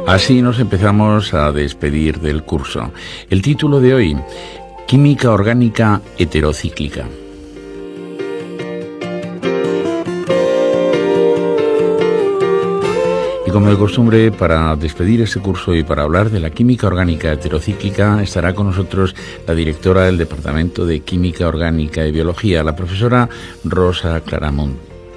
Así nos empezamos a despedir del curso. El título de hoy, Química orgánica heterocíclica. Y como de costumbre, para despedir este curso y para hablar de la química orgánica heterocíclica, estará con nosotros la directora del Departamento de Química Orgánica y Biología, la profesora Rosa Claramunt.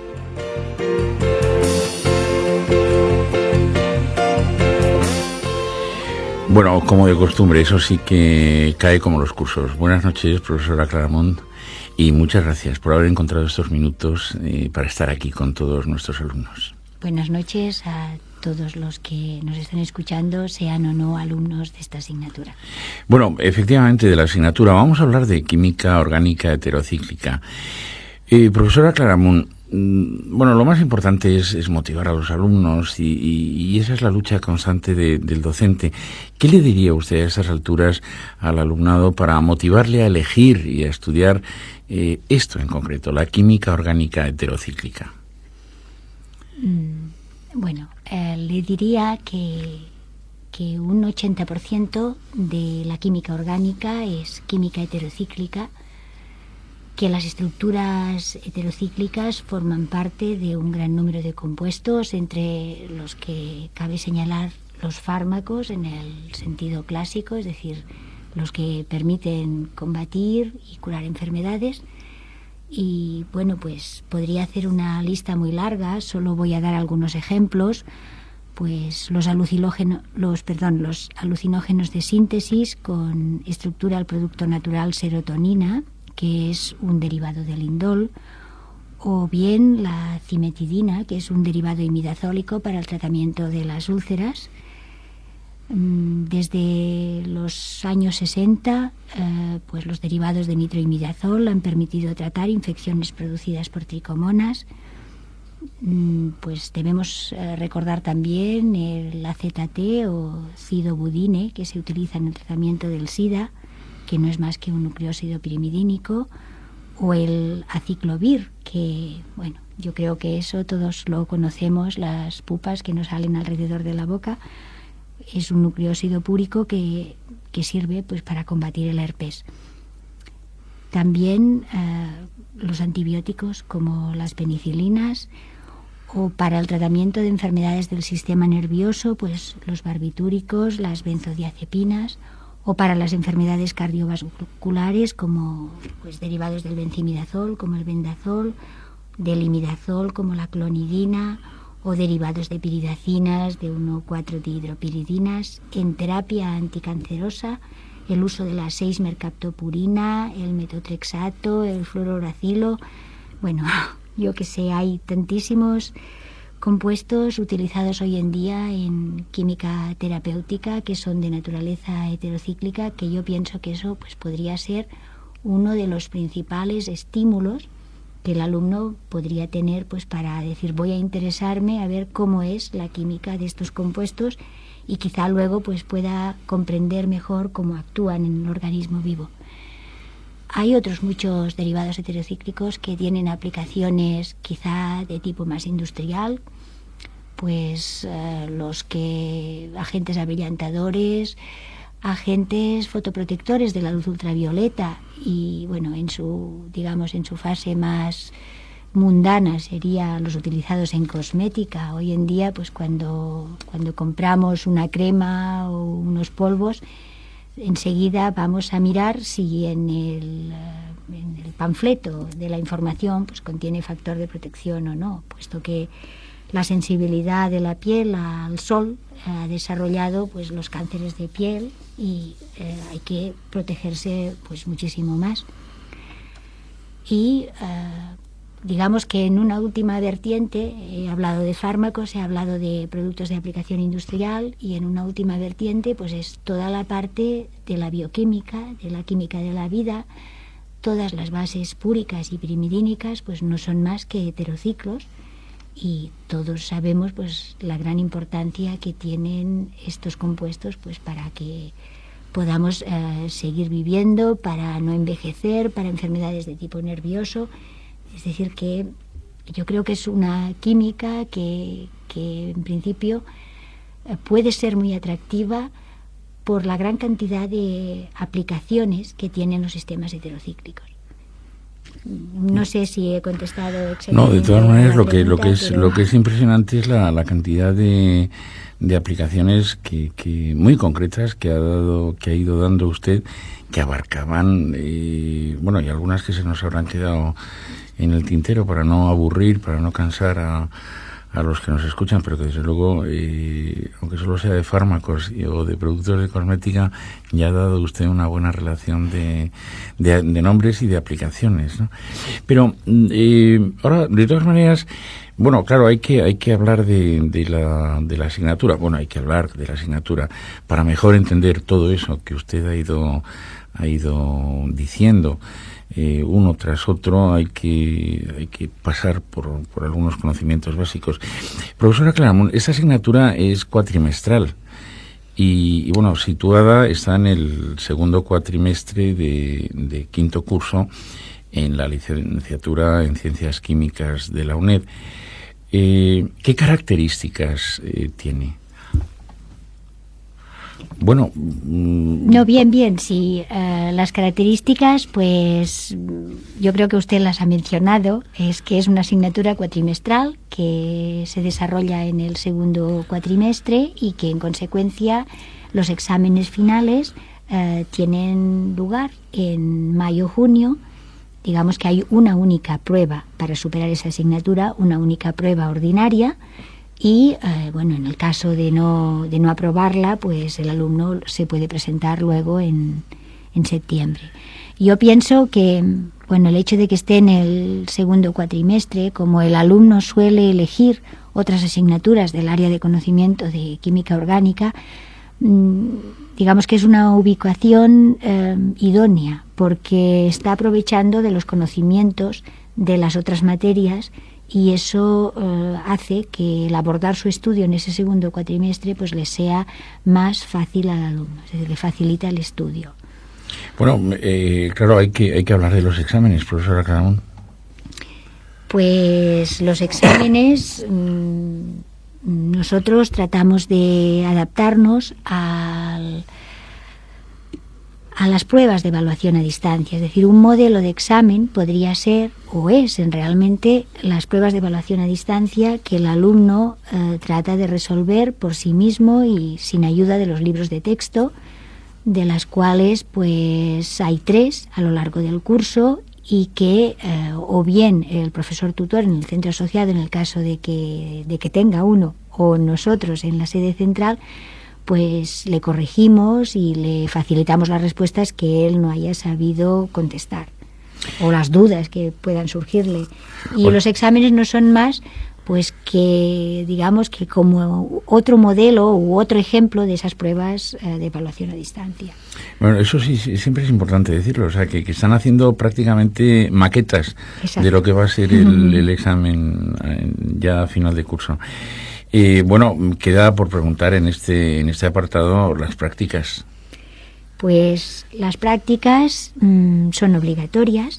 Bueno, como de costumbre, eso sí que cae como los cursos. Buenas noches, profesora Claramunt, y muchas gracias por haber encontrado estos minutos para estar aquí con todos nuestros alumnos. Buenas noches a todos los que nos están escuchando, sean o no alumnos de esta asignatura. Bueno, efectivamente, de la asignatura vamos a hablar de química orgánica heterocíclica. Profesora Claramunt, bueno, lo más importante es motivar a los alumnos y esa es la lucha constante del docente. ¿Qué le diría usted a estas alturas al alumnado para motivarle a elegir y a estudiar esto en concreto, la química orgánica heterocíclica? Bueno, le diría que un 80% de la química orgánica es química heterocíclica, que las estructuras heterocíclicas forman parte de un gran número de compuestos, entre los que cabe señalar los fármacos en el sentido clásico, es decir, los que permiten combatir y curar enfermedades. Y bueno, pues podría hacer una lista muy larga, solo voy a dar algunos ejemplos. Pues los alucinógenos de síntesis con estructura del producto natural serotonina, que es un derivado del indol, o bien la cimetidina, que es un derivado imidazólico para el tratamiento de las úlceras. Desde los años 60, pues los derivados de nitroimidazol han permitido tratar infecciones producidas por tricomonas. Pues debemos recordar también el AZT o cidobudine, que se utiliza en el tratamiento del SIDA, que no es más que un nucleósido pirimidínico, o el aciclovir, que, bueno, yo creo que eso todos lo conocemos, las pupas que nos salen alrededor de la boca. Es un nucleósido púrico que sirve pues para combatir el herpes. También los antibióticos como las penicilinas, o para el tratamiento de enfermedades del sistema nervioso, pues los barbitúricos, las benzodiazepinas, o para las enfermedades cardiovasculares como pues derivados del benzimidazol como el bendazol, del imidazol como la clonidina, o derivados de piridacinas, de 1,4-dihidropiridinas. En terapia anticancerosa, el uso de la 6-mercaptopurina, el metotrexato, el fluorouracilo. Bueno, yo que sé, hay tantísimos compuestos utilizados hoy en día en química terapéutica que son de naturaleza heterocíclica, que yo pienso que eso pues podría ser uno de los principales estímulos que el alumno podría tener pues para decir, voy a interesarme a ver cómo es la química de estos compuestos, y quizá luego pues pueda comprender mejor cómo actúan en el organismo vivo. Hay otros muchos derivados heterocíclicos que tienen aplicaciones quizá de tipo más industrial, pues los que agentes abrillantadores, agentes fotoprotectores de la luz ultravioleta, y bueno, en su fase más mundana serían los utilizados en cosmética. Hoy en día, pues cuando compramos una crema o unos polvos, enseguida vamos a mirar si en el panfleto de la información pues contiene factor de protección o no, puesto que la sensibilidad de la piel al sol ha desarrollado pues los cánceres de piel, y hay que protegerse pues muchísimo más. Y digamos que en una última vertiente, he hablado de fármacos, he hablado de productos de aplicación industrial, y en una última vertiente pues es toda la parte de la bioquímica, de la química de la vida. Todas las bases púricas y pirimidínicas pues no son más que heterociclos, y todos sabemos pues la gran importancia que tienen estos compuestos pues para que podamos seguir viviendo, para no envejecer, para enfermedades de tipo nervioso. Es decir, que yo creo que es una química que en principio puede ser muy atractiva por la gran cantidad de aplicaciones que tienen los sistemas heterocíclicos. No sé si he contestado exactamente. No, de todas maneras, lo que pero es impresionante es la cantidad de aplicaciones que muy concretas que ha ido dando usted, que abarcaban, bueno, y algunas que se nos habrán quedado en el tintero para no aburrir, para no cansar a los que nos escuchan, pero que desde luego, aunque solo sea de fármacos o de productos de cosmética, ya ha dado usted una buena relación de nombres y de aplicaciones, ¿no? Pero ahora, de todas maneras, bueno, claro, hay que hablar de la asignatura. Bueno, hay que hablar de la asignatura para mejor entender todo eso que usted ha ido diciendo. Uno tras otro hay que pasar por algunos conocimientos básicos. Profesora Claramunt, esta asignatura es cuatrimestral y bueno, situada está en el segundo cuatrimestre de quinto curso en la licenciatura en Ciencias Químicas de la UNED. ¿Qué características tiene? Bueno, no, bien, sí. Las características, pues yo creo que usted las ha mencionado. Es que es una asignatura cuatrimestral que se desarrolla en el segundo cuatrimestre y que en consecuencia los exámenes finales tienen lugar en mayo-junio. Digamos que hay una única prueba para superar esa asignatura, una única prueba ordinaria. Y, bueno, en el caso de no aprobarla, pues el alumno se puede presentar luego en septiembre. Yo pienso que, bueno, el hecho de que esté en el segundo cuatrimestre, como el alumno suele elegir otras asignaturas del área de conocimiento de química orgánica, digamos que es una ubicación idónea, porque está aprovechando de los conocimientos de las otras materias. Y eso hace que el abordar su estudio en ese segundo cuatrimestre pues le sea más fácil al alumno, es decir, le facilita el estudio. Bueno, claro, hay que hablar de los exámenes, profesora Claramunt. Pues los exámenes, nosotros tratamos de adaptarnos a las pruebas de evaluación a distancia. Es decir, un modelo de examen podría ser, o es realmente, las pruebas de evaluación a distancia que el alumno trata de resolver por sí mismo y sin ayuda de los libros de texto, de las cuales pues hay 3 a lo largo del curso y que o bien el profesor tutor en el centro asociado, en el caso de que tenga uno, o nosotros en la sede central, pues le corregimos y le facilitamos las respuestas que él no haya sabido contestar o las dudas que puedan surgirle. Y los exámenes no son más pues que, digamos, que como otro modelo u otro ejemplo de esas pruebas de evaluación a distancia. Bueno, eso sí, siempre es importante decirlo, o sea, que están haciendo prácticamente maquetas. Exacto. De lo que va a ser el examen ya a final de curso. Bueno, queda por preguntar en este apartado las prácticas. Pues las prácticas son obligatorias.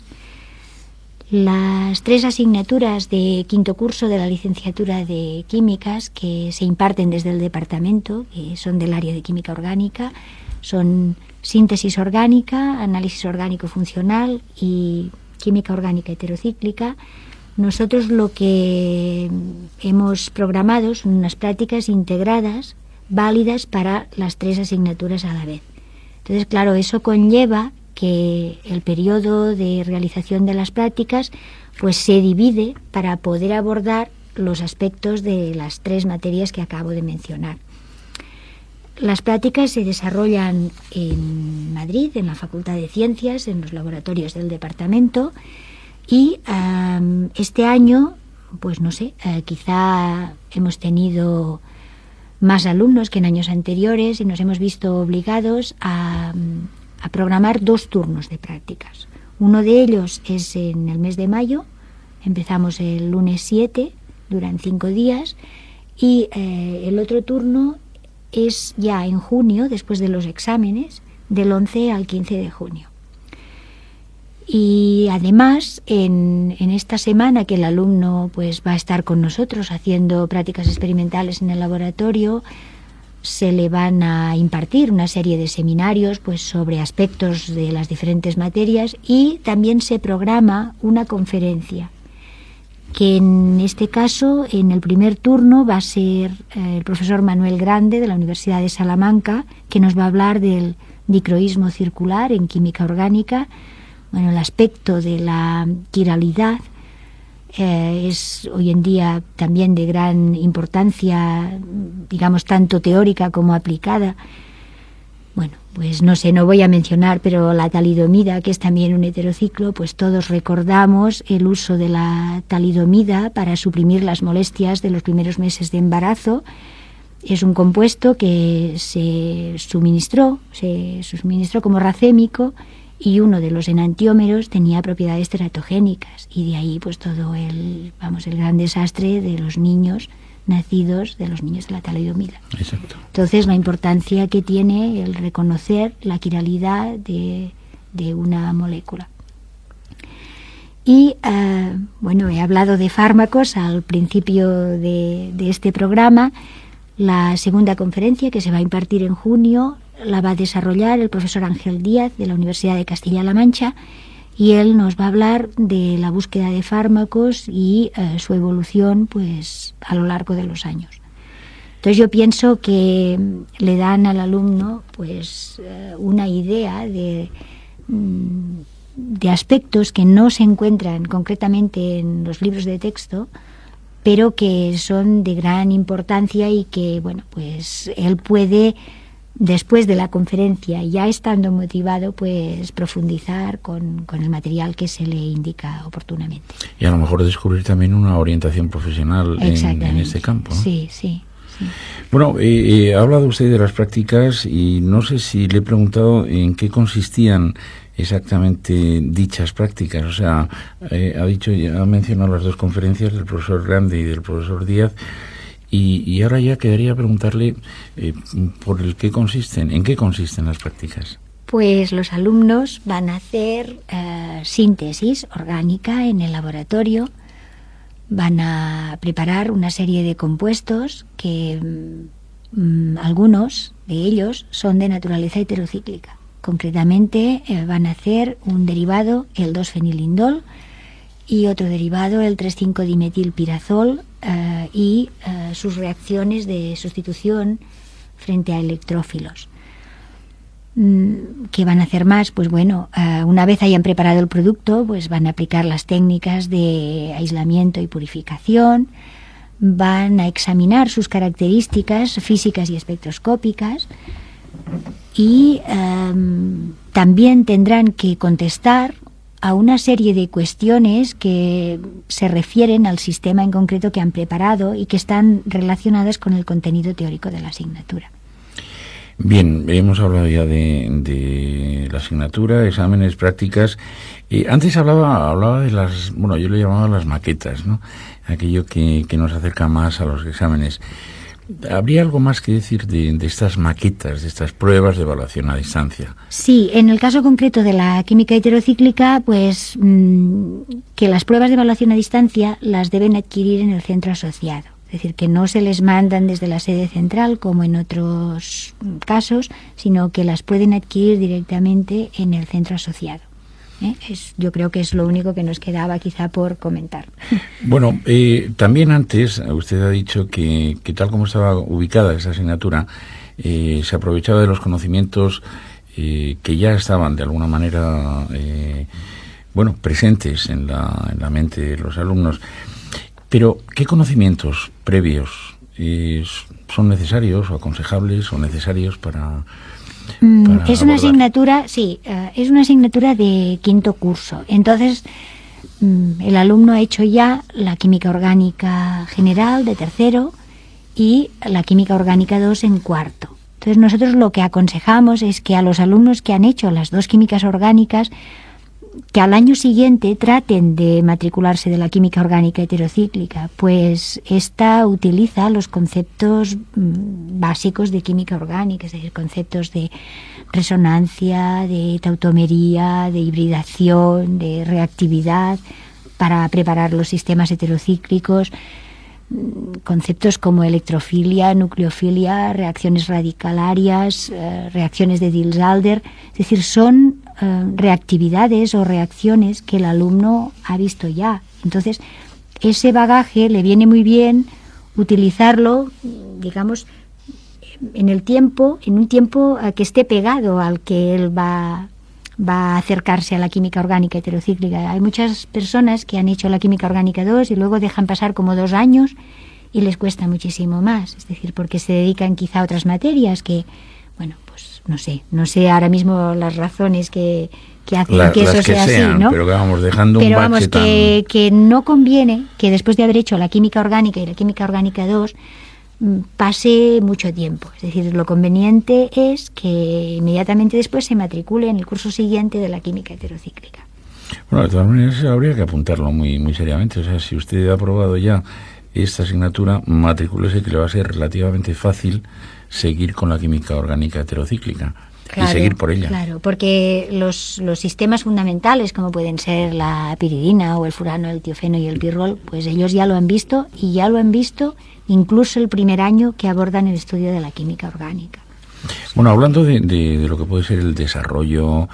Las 3 asignaturas de quinto curso de la licenciatura de Químicas que se imparten desde el departamento, que son del área de química orgánica, son síntesis orgánica, análisis orgánico funcional y química orgánica heterocíclica. Nosotros lo que hemos programado son unas prácticas integradas, válidas para las 3 asignaturas a la vez. Entonces, claro, eso conlleva que el periodo de realización de las prácticas pues se divide para poder abordar los aspectos de las 3 materias que acabo de mencionar. Las prácticas se desarrollan en Madrid, en la Facultad de Ciencias, en los laboratorios del departamento. Y este año, pues no sé, quizá hemos tenido más alumnos que en años anteriores y nos hemos visto obligados a programar 2 turnos de prácticas. Uno de ellos es en el mes de mayo, empezamos el lunes 7, duran 5 días, y el otro turno es ya en junio, después de los exámenes, del 11 al 15 de junio. Y además, en esta semana que el alumno pues va a estar con nosotros haciendo prácticas experimentales en el laboratorio, se le van a impartir una serie de seminarios pues sobre aspectos de las diferentes materias, y también se programa una conferencia que en este caso, en el primer turno, va a ser el profesor Manuel Grande de la Universidad de Salamanca, que nos va a hablar del dicroísmo circular en química orgánica. Bueno, el aspecto de la quiralidad es hoy en día también de gran importancia, digamos, tanto teórica como aplicada. Bueno, pues no sé, no voy a mencionar, pero la talidomida, que es también un heterociclo, pues todos recordamos el uso de la talidomida para suprimir las molestias de los primeros meses de embarazo. Es un compuesto que se suministró como racémico, y uno de los enantiómeros tenía propiedades teratogénicas, y de ahí pues todo el gran desastre de los niños nacidos, de los niños de la talidomida. Exacto. Entonces, la importancia que tiene el reconocer la quiralidad de una molécula. Y, bueno, he hablado de fármacos al principio de este programa. La segunda conferencia, que se va a impartir en junio, la va a desarrollar el profesor Ángel Díaz de la Universidad de Castilla-La Mancha, y él nos va a hablar de la búsqueda de fármacos y su evolución pues a lo largo de los años. Entonces yo pienso que le dan al alumno pues una idea de aspectos que no se encuentran concretamente en los libros de texto, pero que son de gran importancia, y que bueno, pues él puede, después de la conferencia, ya estando motivado, pues profundizar con el material que se le indica oportunamente. Y a lo mejor descubrir también una orientación profesional en este campo, ¿no? Sí, sí. Bueno, ha hablado usted de las prácticas, y no sé si le he preguntado en qué consistían exactamente dichas prácticas. O sea, ha mencionado las dos conferencias del profesor Grande y del profesor Díaz. Y ahora ya quedaría preguntarle por el qué consisten, en qué consisten las prácticas. Pues los alumnos van a hacer síntesis orgánica en el laboratorio, van a preparar una serie de compuestos que algunos de ellos son de naturaleza heterocíclica. Concretamente van a hacer un derivado, el 2-fenilindol, y otro derivado, el 3,5-dimetilpirazol, y sus reacciones de sustitución frente a electrófilos. ¿Qué van a hacer más? Pues bueno, una vez hayan preparado el producto, pues van a aplicar las técnicas de aislamiento y purificación, van a examinar sus características físicas y espectroscópicas, y también tendrán que contestar a una serie de cuestiones que se refieren al sistema en concreto que han preparado y que están relacionadas con el contenido teórico de la asignatura. Bien, hemos hablado ya de la asignatura, exámenes, prácticas. Antes hablaba de las, bueno, yo le llamaba las maquetas, ¿no? Aquello que nos acerca más a los exámenes. ¿Habría algo más que decir de estas maquetas, de estas pruebas de evaluación a distancia? Sí, en el caso concreto de la química heterocíclica, pues que las pruebas de evaluación a distancia las deben adquirir en el centro asociado. Es decir, que no se les mandan desde la sede central como en otros casos, sino que las pueden adquirir directamente en el centro asociado. Yo creo que es lo único que nos quedaba quizá por comentar. Bueno, también antes usted ha dicho que tal como estaba ubicada esa asignatura, se aprovechaba de los conocimientos que ya estaban de alguna manera presentes en la mente de los alumnos. Pero, ¿qué conocimientos previos son necesarios o aconsejables o necesarios para es una asignatura, sí, es una asignatura de quinto curso. Entonces, el alumno ha hecho ya la química orgánica general de tercero y la química orgánica 2 en cuarto. Entonces, nosotros lo que aconsejamos es que a los alumnos que han hecho las dos químicas orgánicas, que al año siguiente traten de matricularse de la química orgánica heterocíclica, pues esta utiliza los conceptos básicos de química orgánica, es decir, conceptos de resonancia, de tautomería, de hibridación, de reactividad, para preparar los sistemas heterocíclicos. conceptos como electrofilia, nucleofilia, reacciones radicalarias, reacciones de Diels-Alder. Es decir, son reactividades o reacciones que el alumno ha visto ya. Entonces, ese bagaje le viene muy bien utilizarlo, digamos, en un tiempo que esté pegado al que él va a acercarse a la química orgánica heterocíclica. Hay muchas personas que han hecho la química orgánica 2 y luego dejan pasar como 2 años y les cuesta muchísimo más, es decir, porque se dedican quizá a otras materias que, bueno, pues no sé ahora mismo las razones que hacen que eso sea así, ¿no? Pero que vamos dejando un bache que no conviene que después de haber hecho la química orgánica y la química orgánica 2 pase mucho tiempo. Es decir, lo conveniente es que inmediatamente después se matricule en el curso siguiente de la química heterocíclica. Bueno, de todas maneras habría que apuntarlo muy, muy seriamente. O sea, si usted ha aprobado ya esta asignatura, matricúlese, que le va a ser relativamente fácil seguir con la química orgánica heterocíclica. Claro, y seguir por ella. Claro, porque los sistemas fundamentales, como pueden ser la piridina o el furano, el tiofeno y el pirrol, pues ellos ya lo han visto, y ya lo han visto incluso el primer año que abordan el estudio de la química orgánica. Bueno, hablando de lo que puede ser el desarrollo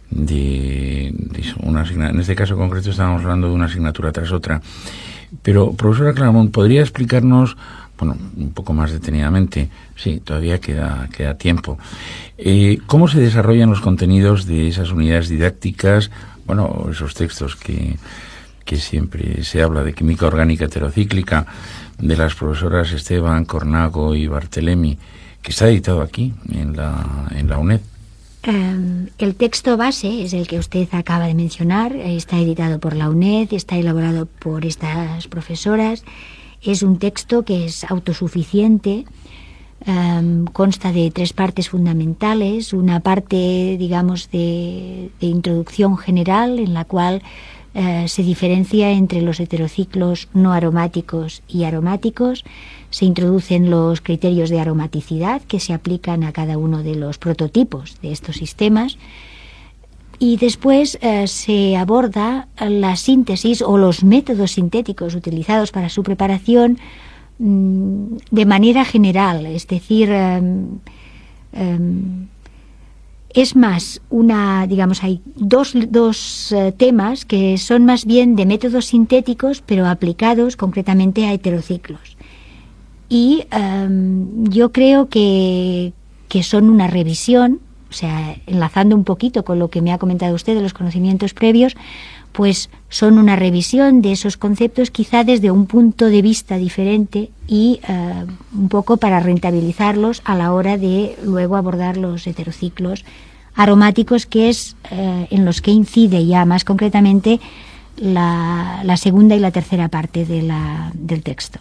de una asignatura, en este caso concreto estábamos hablando de una asignatura tras otra, pero profesora Claramunt, ¿podría explicarnos, bueno, un poco más detenidamente, sí, todavía queda tiempo, cómo se desarrollan los contenidos de esas unidades didácticas, bueno, esos textos que siempre se habla de química orgánica heterocíclica, de las profesoras Esteban, Cornago y Barthelemy, que está editado aquí, en la UNED? El texto base es el que usted acaba de mencionar, está editado por la UNED, está elaborado por estas profesoras. Es un texto que es autosuficiente, consta de 3 partes fundamentales, una parte, digamos, de introducción general, en la cual se diferencia entre los heterociclos no aromáticos y aromáticos. Se introducen los criterios de aromaticidad que se aplican a cada uno de los prototipos de estos sistemas, y después se aborda la síntesis o los métodos sintéticos utilizados para su preparación de manera general, es decir, es más hay dos temas que son más bien de métodos sintéticos, pero aplicados concretamente a heterociclos. Y yo creo que son una revisión, o sea, enlazando un poquito con lo que me ha comentado usted de los conocimientos previos, pues son una revisión de esos conceptos quizá desde un punto de vista diferente y un poco para rentabilizarlos a la hora de luego abordar los heterociclos aromáticos, que es en los que incide ya más concretamente la segunda y la tercera parte del texto.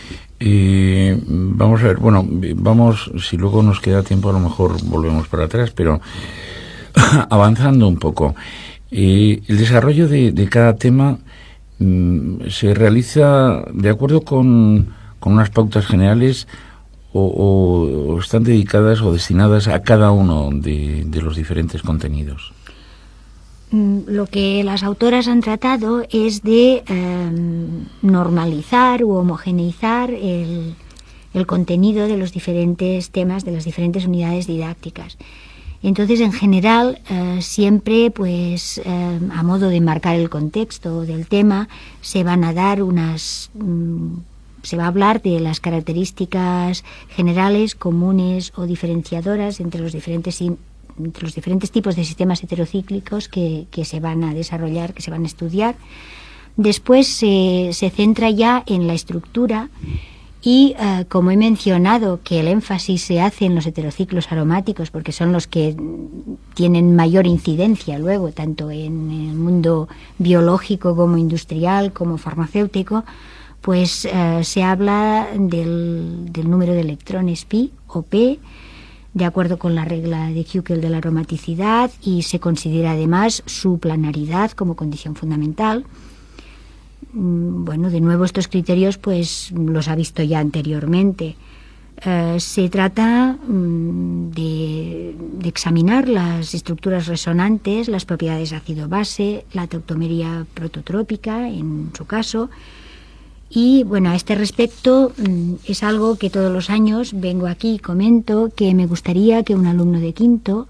Vamos a ver, si luego nos queda tiempo a lo mejor volvemos para atrás, pero avanzando un poco, el desarrollo de cada tema se realiza de acuerdo con unas pautas generales o están dedicadas o destinadas a cada uno de los diferentes contenidos. Lo que las autoras han tratado es de normalizar u homogeneizar el contenido de los diferentes temas, de las diferentes unidades didácticas. Entonces, en general, siempre, pues, a modo de marcar el contexto del tema, se van a dar se va a hablar de las características generales, comunes o diferenciadoras entre los diferentes tipos de sistemas heterocíclicos que se van a desarrollar, que se van a estudiar. Después se centra ya en la estructura y, como he mencionado, que el énfasis se hace en los heterociclos aromáticos porque son los que tienen mayor incidencia luego, tanto en el mundo biológico como industrial como farmacéutico, pues se habla del número de electrones pi o p, de acuerdo con la regla de Huckel de la aromaticidad, y se considera además su planaridad como condición fundamental. Bueno, de nuevo estos criterios pues los ha visto ya anteriormente. Se trata de examinar las estructuras resonantes, las propiedades ácido-base, la tautomería prototrópica en su caso, Y bueno, a este respecto es algo que todos los años vengo aquí y comento, que me gustaría que un alumno de quinto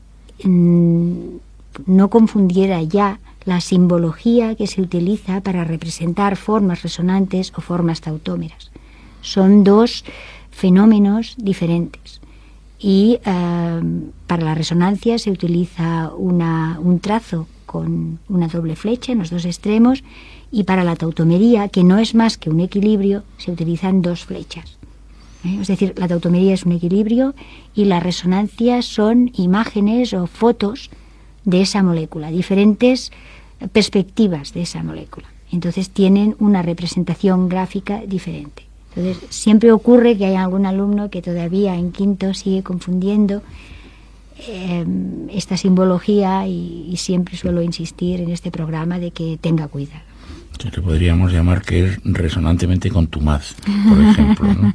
no confundiera ya la simbología que se utiliza para representar formas resonantes o formas tautómeras. Son dos fenómenos diferentes. Y para la resonancia se utiliza un trazo con una doble flecha en los dos extremos, y para la tautomería, que no es más que un equilibrio, se utilizan dos flechas. Es decir, la tautomería es un equilibrio y la resonancia son imágenes o fotos de esa molécula, diferentes perspectivas de esa molécula. Entonces tienen una representación gráfica diferente. Entonces siempre ocurre que hay algún alumno que todavía en quinto sigue confundiendo esta simbología, y siempre suelo insistir en este programa de que tenga cuidado. Que podríamos llamar que es resonantemente contumaz, por ejemplo, ¿no?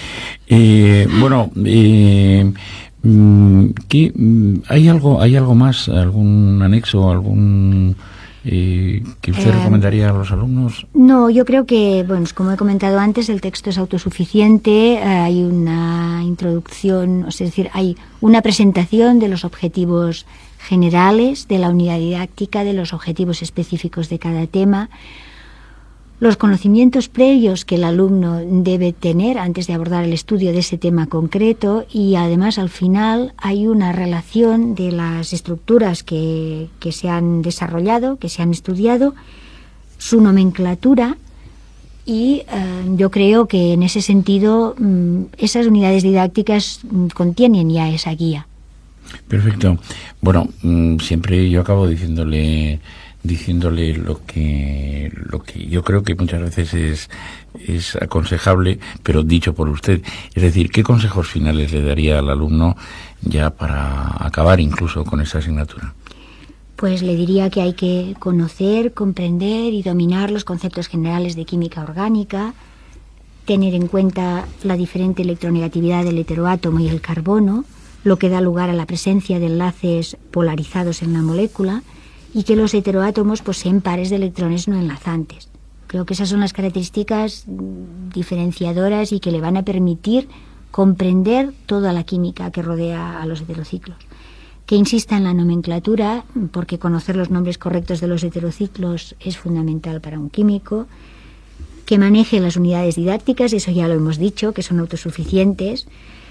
¿Hay algo más, algún anexo, algún que usted recomendaría a los alumnos? No, yo creo que, bueno, como he comentado antes, el texto es autosuficiente. Hay una introducción, es decir, hay una presentación de los objetivos generales de la unidad didáctica, de los objetivos específicos de cada tema, los conocimientos previos que el alumno debe tener antes de abordar el estudio de ese tema concreto, y además al final hay una relación de las estructuras que se han desarrollado, que se han estudiado, su nomenclatura, y yo creo que en ese sentido esas unidades didácticas contienen ya esa guía. Perfecto. Bueno, siempre yo acabo diciéndole lo que yo creo que muchas veces es aconsejable, pero dicho por usted. Es decir, ¿qué consejos finales le daría al alumno ya para acabar incluso con esa asignatura? Pues le diría que hay que conocer, comprender y dominar los conceptos generales de química orgánica, tener en cuenta la diferente electronegatividad del heteroátomo y el carbono, lo que da lugar a la presencia de enlaces polarizados en la molécula, y que los heteroátomos poseen pares de electrones no enlazantes. Creo que esas son las características diferenciadoras y que le van a permitir comprender toda la química que rodea a los heterociclos. Que insista en la nomenclatura, porque conocer los nombres correctos de los heterociclos es fundamental para un químico. Que maneje las unidades didácticas, eso ya lo hemos dicho, que son autosuficientes.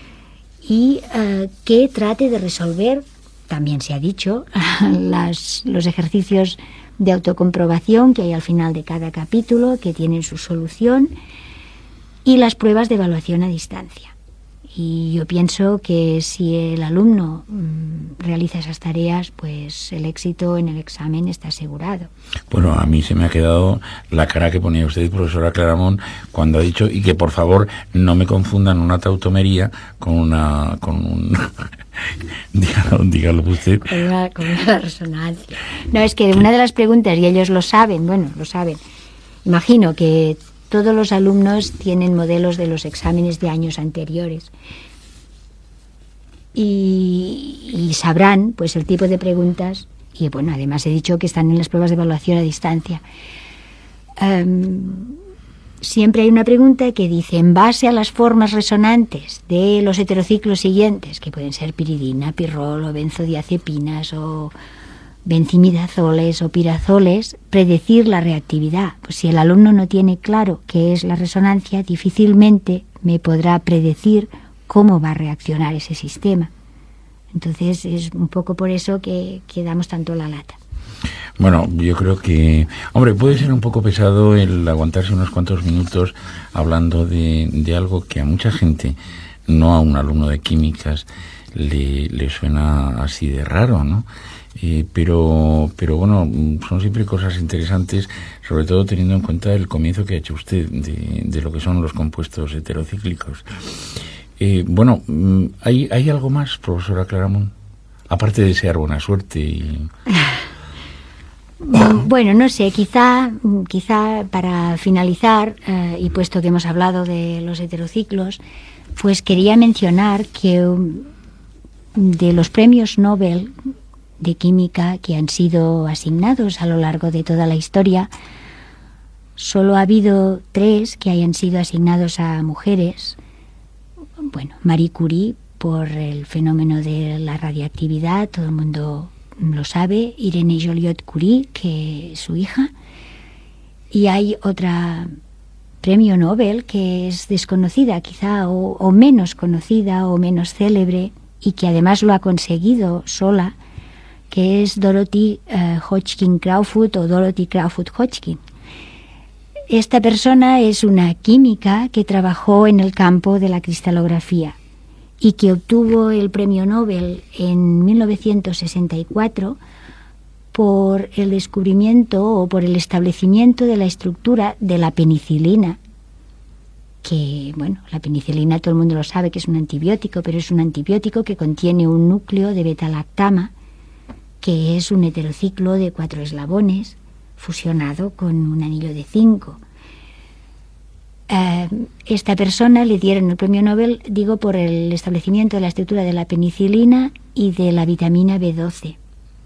Y que trate de resolver, también se ha dicho, los ejercicios de autocomprobación que hay al final de cada capítulo, que tienen su solución, y las pruebas de evaluación a distancia. Y yo pienso que si el alumno realiza esas tareas, pues el éxito en el examen está asegurado. Bueno, a mí se me ha quedado la cara que ponía usted, profesora Claramunt, cuando ha dicho, y que por favor no me confundan una tautomería con un dígalo usted. Con una resonancia. No, es que una de las preguntas, y ellos lo saben, imagino que todos los alumnos tienen modelos de los exámenes de años anteriores y sabrán pues el tipo de preguntas, y bueno, además he dicho que están en las pruebas de evaluación a distancia. Siempre hay una pregunta que dice: en base a las formas resonantes de los heterociclos siguientes, que pueden ser piridina, pirrol o benzodiazepinas o benzimidazoles o pirazoles, predecir la reactividad. Pues si el alumno no tiene claro qué es la resonancia, difícilmente me podrá predecir cómo va a reaccionar ese sistema. Entonces es un poco por eso que damos tanto la lata. Bueno, yo creo que, hombre, puede ser un poco pesado el aguantarse unos cuantos minutos hablando de algo que a mucha gente, no a un alumno de químicas, le suena así de raro, ¿no? Pero bueno, son siempre cosas interesantes, sobre todo teniendo en cuenta el comienzo que ha hecho usted de lo que son los compuestos heterocíclicos. Bueno, ¿hay algo más, profesora Claramunt? Aparte de desear buena suerte Bueno, no sé, quizá para finalizar, y puesto que hemos hablado de los heterociclos, pues quería mencionar que de los premios Nobel de química que han sido asignados a lo largo de toda la historia, Solo ha habido 3 que hayan sido asignados a mujeres. Bueno, Marie Curie, por el fenómeno de la radiactividad, todo el mundo lo sabe. Irene Joliot-Curie, que es su hija. Y hay otra premio Nobel que es desconocida quizá, o menos conocida o menos célebre, y que además lo ha conseguido sola, que es Dorothy Hodgkin Crowfoot o Dorothy Crowfoot Hodgkin. Esta persona es una química que trabajó en el campo de la cristalografía y que obtuvo el premio Nobel en 1964 por el descubrimiento o por el establecimiento de la estructura de la penicilina, que, bueno, la penicilina todo el mundo lo sabe que es un antibiótico, pero es un antibiótico que contiene un núcleo de beta-lactama, que es un heterociclo de 4 eslabones fusionado con un anillo de 5. Esta persona le dieron el premio Nobel, digo, por el establecimiento de la estructura de la penicilina y de la vitamina B12.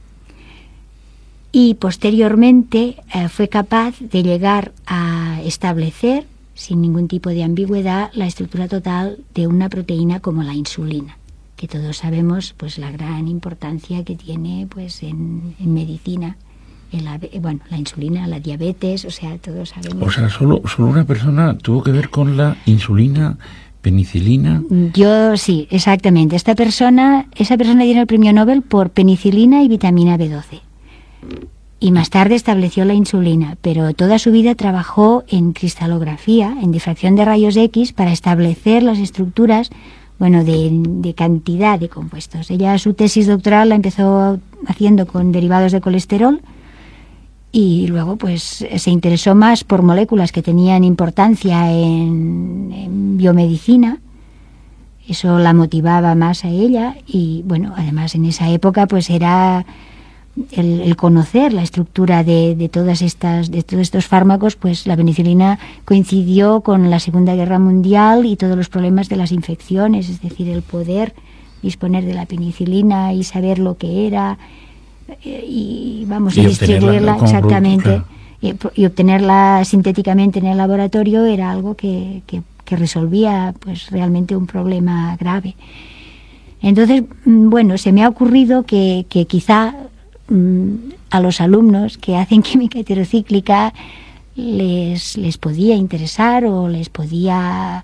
Y posteriormente fue capaz de llegar a establecer, sin ningún tipo de ambigüedad, la estructura total de una proteína como la insulina, que todos sabemos pues la gran importancia que tiene pues en medicina, la insulina, la diabetes, o sea, todos sabemos. O sea, solo una persona tuvo que ver con la insulina, penicilina. Yo sí, exactamente. Esa persona tiene el premio Nobel por penicilina y vitamina B12. Y más tarde estableció la insulina, pero toda su vida trabajó en cristalografía, en difracción de rayos X, para establecer las estructuras, bueno, de cantidad de compuestos. Ella su tesis doctoral la empezó haciendo con derivados de colesterol y luego pues se interesó más por moléculas que tenían importancia en biomedicina. Eso la motivaba más a ella y, bueno, además en esa época pues era el conocer la estructura de todos estos fármacos, pues la penicilina coincidió con la Segunda Guerra Mundial y todos los problemas de las infecciones, es decir, el poder disponer de la penicilina y saber lo que era y distribuirla exactamente, claro. Y obtenerla sintéticamente en el laboratorio era algo que resolvía pues realmente un problema grave. Entonces, bueno, se me ha ocurrido que quizá a los alumnos que hacen química heterocíclica les podía interesar o les podía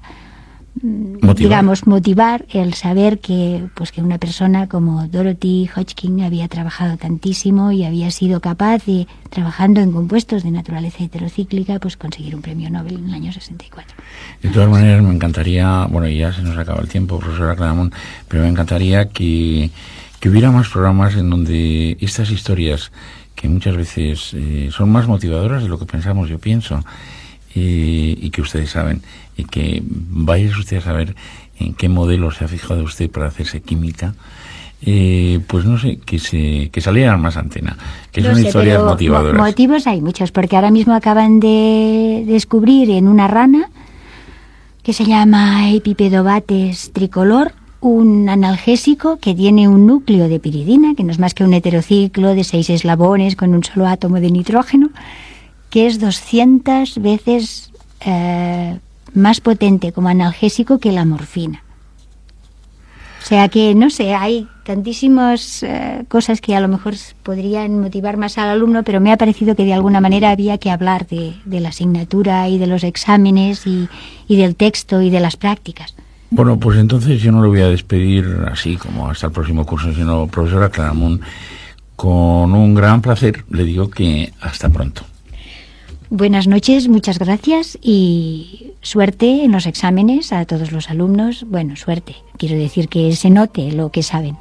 motivar el saber que una persona como Dorothy Hodgkin había trabajado tantísimo y había sido capaz de, trabajando en compuestos de naturaleza heterocíclica, pues conseguir un premio Nobel en el año 64. De todas maneras, me encantaría, bueno, ya se nos acaba el tiempo, profesora Claramunt, pero me encantaría que hubiera más programas en donde estas historias, que muchas veces son más motivadoras de lo que pensamos, yo pienso, y que ustedes saben, y que vayas usted a saber en qué modelo se ha fijado usted para hacerse química, pues no sé, que salieran más antena, que son historias motivadoras. Motivos hay muchos, porque ahora mismo acaban de descubrir en una rana que se llama Epipedobates tricolor, un analgésico que tiene un núcleo de piridina, que no es más que un heterociclo de 6 eslabones con un solo átomo de nitrógeno, que es 200 veces más potente como analgésico que la morfina. O sea que, no sé, hay tantísimas cosas que a lo mejor podrían motivar más al alumno, pero me ha parecido que de alguna manera había que hablar de la asignatura y de los exámenes y del texto y de las prácticas. Bueno, pues entonces yo no le voy a despedir así como hasta el próximo curso, sino, profesora Claramunt, con un gran placer le digo que hasta pronto. Buenas noches, muchas gracias y suerte en los exámenes a todos los alumnos. Bueno, suerte, quiero decir que se note lo que saben.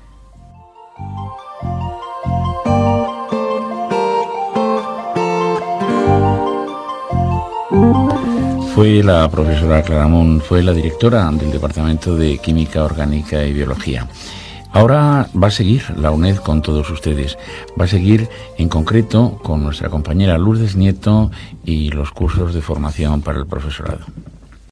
Fue la profesora Claramunt, fue la directora del Departamento de Química Orgánica y Biología. Ahora va a seguir la UNED con todos ustedes. Va a seguir en concreto con nuestra compañera Lourdes Nieto y los cursos de formación para el profesorado.